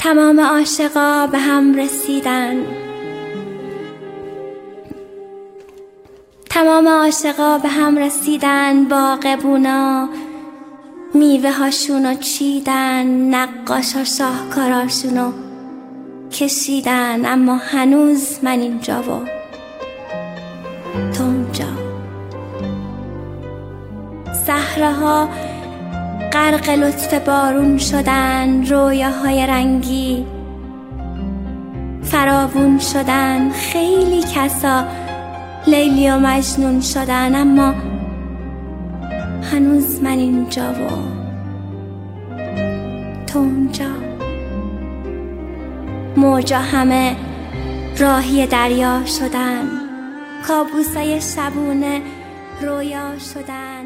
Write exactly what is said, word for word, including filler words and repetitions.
تمام عاشقا به هم رسیدن، تمام عاشقا به هم رسیدن، باغبونا میوه هاشونو چیدن، نقاشا شاهکاراشونو کشیدن، اما هنوز من اینجا و تو اونجا. صحراها غرق لطف بارون شدن، رویاهای رنگی فراوون شدن، خیلی کسا لیلی و مجنون شدن، اما هنوز من اینجا و تو اونجا. موجا همه راهی دریا شدن، کابوسای شبونه رویا شدن.